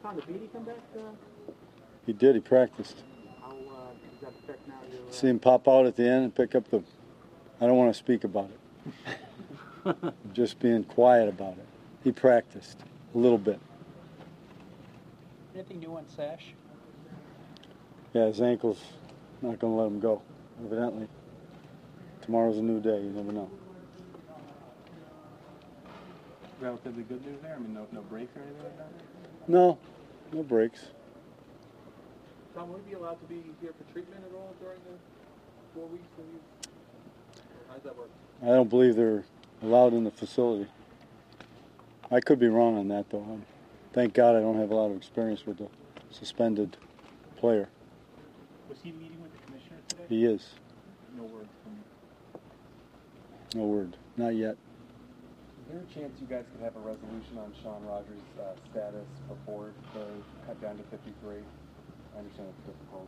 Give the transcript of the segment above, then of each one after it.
Tom, did Beatty come back? He did. He practiced. How does that affect now your... See him pop out at the end and pick up the... I don't want to speak about it. I'm just being quiet about it. He practiced a little bit. Anything new on Sash? Yeah, his ankle's not going to let him go, evidently. Tomorrow's a new day. You never know. Relatively good news there? I mean, no breaks or anything like that? No breaks. Tom, will he be allowed to be here for treatment at all during the 4 weeks? How does that work? I don't believe they're allowed in the facility. I could be wrong on that, though. Thank God I don't have a lot of experience with the suspended player. Was he meeting with the commissioner today? He is. No word from him? No word. Not yet. Is there a chance you guys could have a resolution on Sean Rogers' status before the cut down to 53? I understand it's difficult.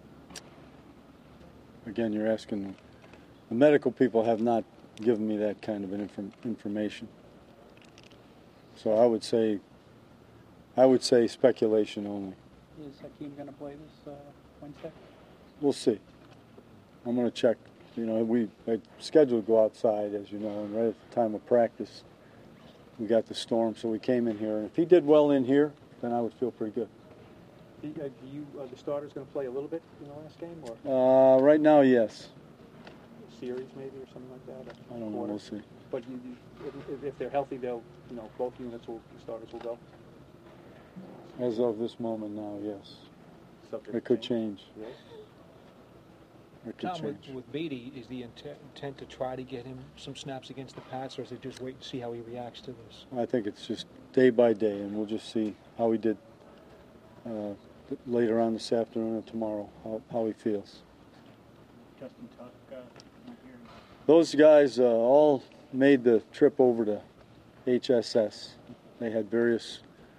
Again, you're asking... The medical people have not given me that kind of information. So I would say speculation only. Is Hakeem going to play this Wednesday? We'll see. I'm going to check. You know, I scheduled to go outside, as you know, and right at the time of practice, we got the storm, so we came in here. And if he did well in here, then I would feel pretty good. The starter's going to play a little bit in the last game, or? Right now, yes. Series maybe, or something like that. I don't know. We'll see. But if they're healthy, they'll, both units the starters will go. As of this moment now, yes. Subject it could change. Yes. It could Tom, change. with Beatty, is the intent to try to get him some snaps against the Pats, or is it just wait and see how he reacts to this? I think it's just day by day, and we'll just see how he did later on this afternoon or tomorrow, how he feels. Justin Tuck, those guys all made the trip over to HSS. They had various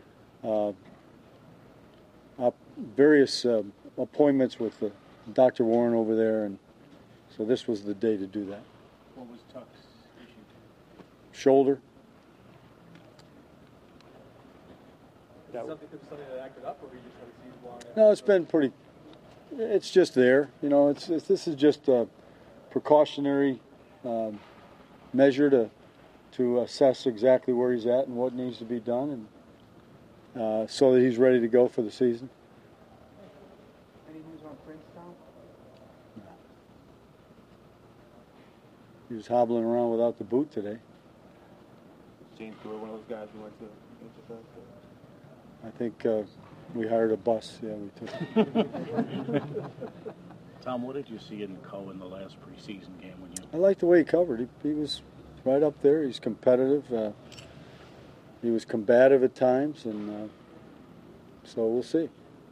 appointments with Dr. Warren over there, and so this was the day to do that. What was Tuck's issue? Shoulder. Something that acted up, or he just had a season long? No, it's been pretty. It's just there. You know, this is just a precautionary measure to assess exactly where he's at and what needs to be done, and so that he's ready to go for the season. Any news on Prince, Tom? No. He was hobbling around without the boot today. James Brewer, one of those guys who went to HSS? I think we hired a bus. Yeah, we took. Tom, what did you see in Coe in the last preseason game when you? I liked the way he covered. He was right up there. He's competitive. He was combative at times, and so we'll see.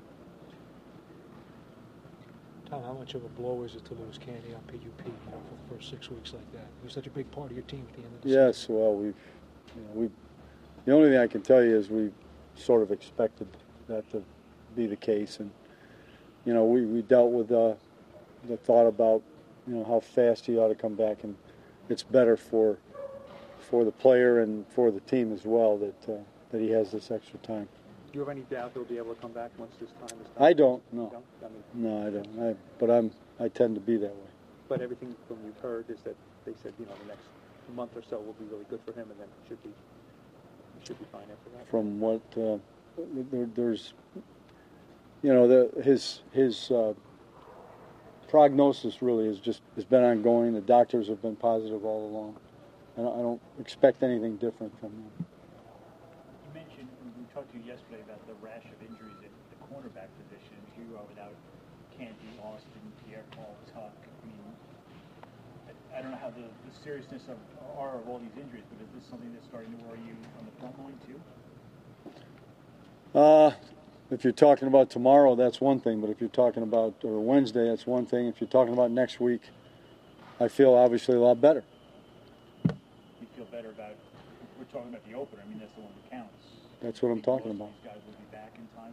Tom, how much of a blow is it to lose Candy on PUP, for the first 6 weeks like that? He was such a big part of your team at the end of the season. Yes, well, the only thing I can tell you is we sort of expected that to be the case, and we dealt with the thought about how fast he ought to come back, and it's better for the player and for the team as well that he has this extra time. Do you have any doubt he'll be able to come back once this time is done? I don't. No. No, I don't. I tend to be that way. But everything from you've heard is that they said the next month or so will be really good for him, and then he should be fine after that. From what there's, his prognosis really has been ongoing. The doctors have been positive all along. I don't expect anything different from them. You mentioned, we talked to you yesterday about the rash of injuries at the cornerback position. Here you are without Canty, Austin, Pierre-Paul, Tuck. I mean, I don't know how the seriousness of all these injuries, but is this something that's starting to worry you on the front line too? If you're talking about tomorrow, that's one thing. But if you're talking about Wednesday, that's one thing. If you're talking about next week, I feel obviously a lot better. You feel better about? We're talking about the opener. I mean, that's the one that counts. That's what I'm talking about. These guys will be back in time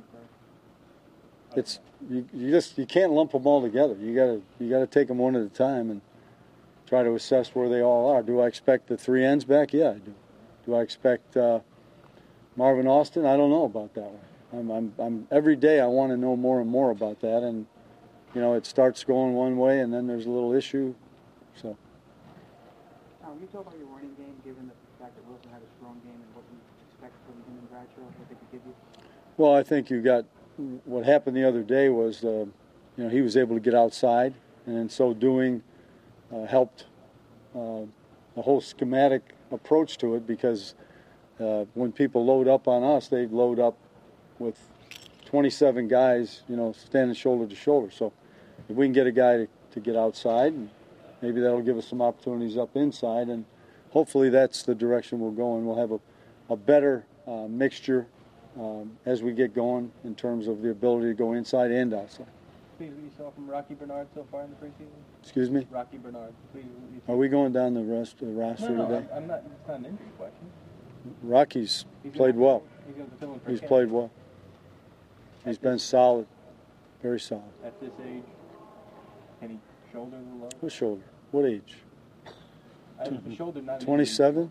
for. You can't lump them all together. You gotta take them one at a time and try to assess where they all are. Do I expect the 3 ends back? Yeah, I do. Do I expect Marvin Austin? I don't know about that one. I'm every day I want to know more and more about that, and you know, it starts going one way, and then there's a little issue. So. Can you talk about your running game, given the fact that Wilson had a strong game, and what you expect from him and Bradshaw, what they could give you? Well, I think you got what happened the other day was, you know, he was able to get outside, and in so doing, helped the whole schematic approach to it, because when people load up on us, they load up with 27 guys, you know, standing shoulder to shoulder. So if we can get a guy to get outside, and maybe that'll give us some opportunities up inside, and hopefully that's the direction we'll go, and we'll have a better mixture as we get going in terms of the ability to go inside and outside. Please, what you saw from Rocky Bernard so far in the preseason? Excuse me? Rocky Bernard. Please, what you saw? Are we going down the roster today? I'm not. It's not an injury question. Rocky's played well. He's going to fill in for He's Ken. played well. He's been solid, very solid. At this age, can he shoulder the load? What shoulder? What age? Shoulder, not 27?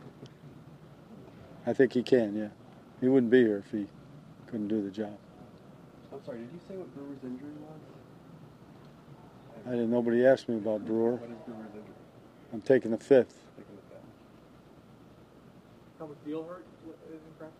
I think he can, yeah. He wouldn't be here if he couldn't do the job. I'm sorry, did you say what Brewer's injury was? I didn't. Nobody asked me about Brewer. What is Brewer's injury? I'm taking the 5th. Taking the fifth. How much Beal hurt in practice?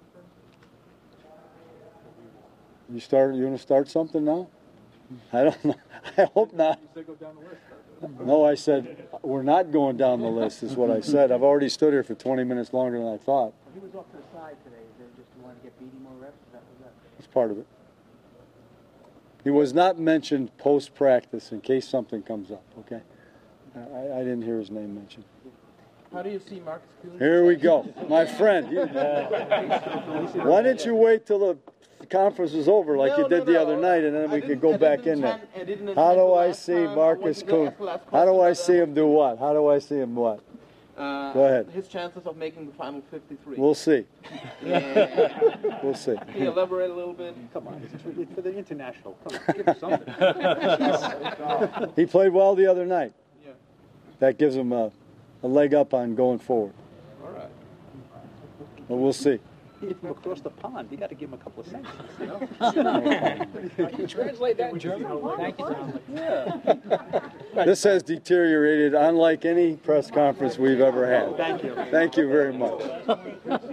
You want to start something now? I don't know. I hope not. You said go down the list. No, I said we're not going down the list is what I said. I've already stood here for 20 minutes longer than I thought. He was off to the side today. Is it just you want to get Beatty more reps? That was that. That's part of it. He was not mentioned post-practice in case something comes up, okay? I didn't hear his name mentioned. How do you see Marcus Cooley? Here we go. My friend. Why didn't you wait till the conference was over like you did the other night, and then we could go back in there? How do I see Marcus Cooley? How do I see him do what? How do I see him what? Go ahead. His chances of making the final 53. We'll see. Yeah. We'll see. Can you elaborate a little bit? Come on, it's for the international. Come on, give us something. He played well the other night. Yeah. That gives him a leg up on going forward. All right. But we'll see. From across the pond, you got to give him a couple of cents. Can you translate that in German? Thank you. This has deteriorated unlike any press conference we've ever had. Thank you. Thank you very much.